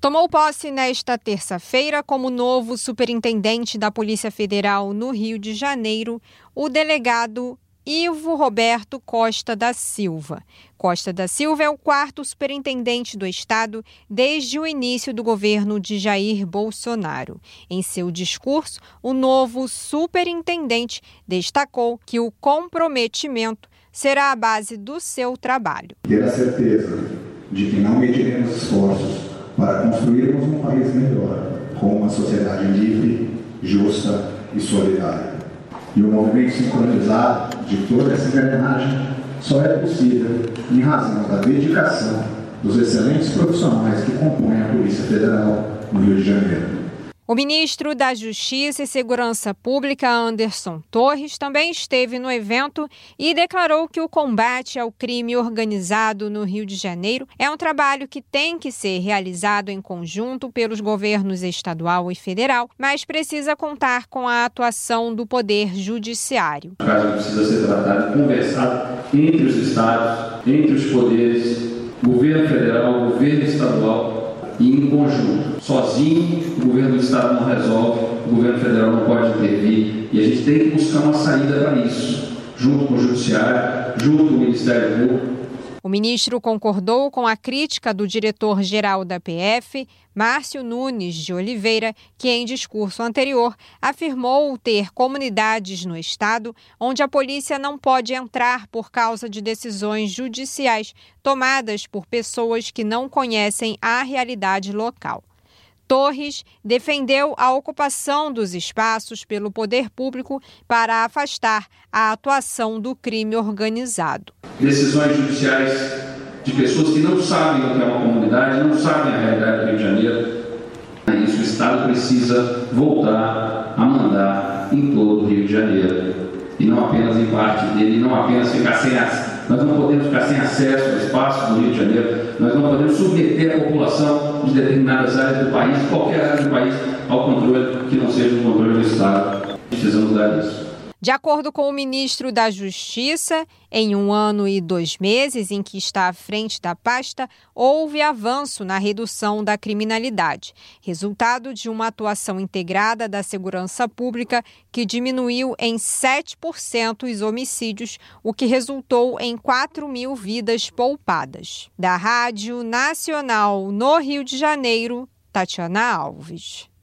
Tomou posse nesta terça-feira como novo superintendente da Polícia Federal no Rio de Janeiro, o delegado Ivo Roberto Costa da Silva. Costa da Silva é o quarto superintendente do estado desde o início do governo de Jair Bolsonaro. Em seu discurso, o novo superintendente destacou que o comprometimento será a base do seu trabalho. Ter a certeza de que não mediremos esforços para construirmos um país melhor, com uma sociedade livre, justa e solidária. E o movimento sincronizado de toda essa engrenagem só é possível em razão da dedicação dos excelentes profissionais que compõem a Polícia Federal no Rio de Janeiro. O ministro da Justiça e Segurança Pública, Anderson Torres, também esteve no evento e declarou que o combate ao crime organizado no Rio de Janeiro é um trabalho que tem que ser realizado em conjunto pelos governos estadual e federal, mas precisa contar com a atuação do Poder Judiciário. O caso precisa ser tratado e conversado entre os estados, entre os poderes, governo federal, governo estadual, e em conjunto. Sozinho, o governo do estado não resolve, o governo federal não pode intervir e a gente tem que buscar uma saída para isso, junto com o Judiciário, junto com o Ministério Público. O ministro concordou com a crítica do diretor-geral da PF, Márcio Nunes de Oliveira, que em discurso anterior afirmou ter comunidades no estado onde a polícia não pode entrar por causa de decisões judiciais tomadas por pessoas que não conhecem a realidade local. Torres defendeu a ocupação dos espaços pelo poder público para afastar a atuação do crime organizado. Decisões judiciais de pessoas que não sabem o que é uma comunidade, não sabem a realidade do Rio de Janeiro. Isso o Estado precisa voltar a mandar em todo o Rio de Janeiro. E não apenas em parte dele, não apenas ficar sem acesso. Nós não podemos ficar sem acesso ao espaço do Rio de Janeiro. Nós não podemos submeter a população de determinadas áreas do país, qualquer área do país, ao controle que não seja o controle do Estado. Precisamos dar isso. De acordo com o ministro da Justiça, em 1 ano e 2 meses em que está à frente da pasta, houve avanço na redução da criminalidade, resultado de uma atuação integrada da segurança pública que diminuiu em 7% os homicídios, o que resultou em 4.000 vidas poupadas. Da Rádio Nacional no Rio de Janeiro, Tatiana Alves.